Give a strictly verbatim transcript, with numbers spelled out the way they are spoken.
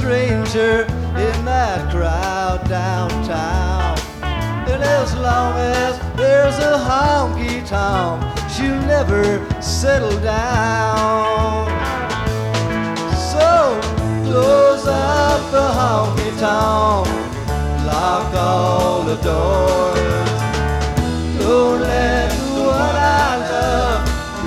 stranger in that crowd downtown. And as long as there's a honky-tonk, she'll never settle down. So close up the honky-tonk, lock all the doors.